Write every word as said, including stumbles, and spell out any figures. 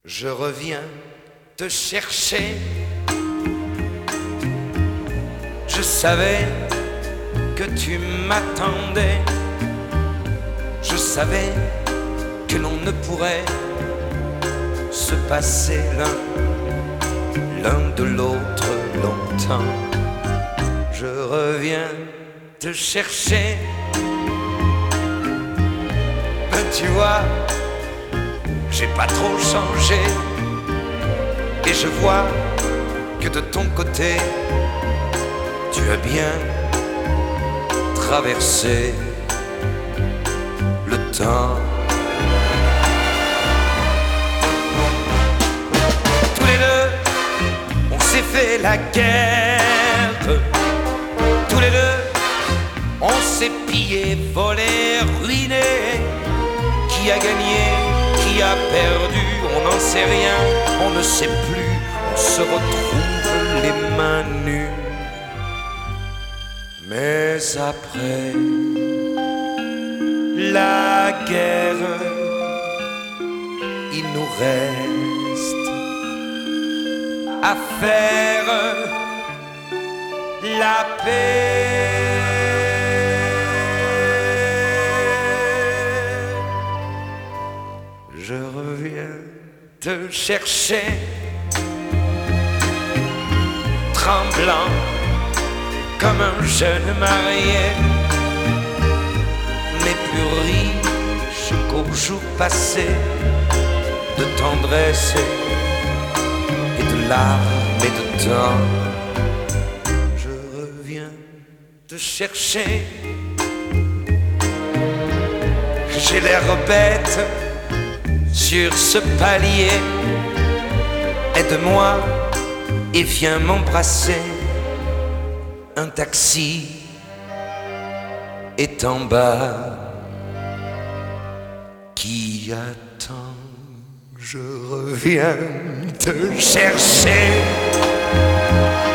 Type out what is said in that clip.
Je reviens te chercher. Je savais que tu m'attendais. Je savais que l'on ne pourrait se passer l'un l'un de l'autre longtemps. Je reviens te chercher. Mais tu vois, j'ai pas trop changé. Et je vois que de ton côté, tu as bien traversé le temps. Tous les deux, on s'est fait la guerre. Tous les deux, on s'est pillé, volé, ruiné. Qui a gagné, qui a perdu, on n'en sait rien, on ne sait plus, on se retrouve les mains nues. Mais après la guerre, il nous reste à faire la paix. Je reviens te chercher, tremblant comme un jeune marié, mais plus riche qu'au jour passé de tendresse et de larmes et de temps. Je reviens te chercher. J'ai l'air bête sur ce palier, aide-moi et viens m'embrasser. Un taxi est en bas qui attend. Je reviens te chercher.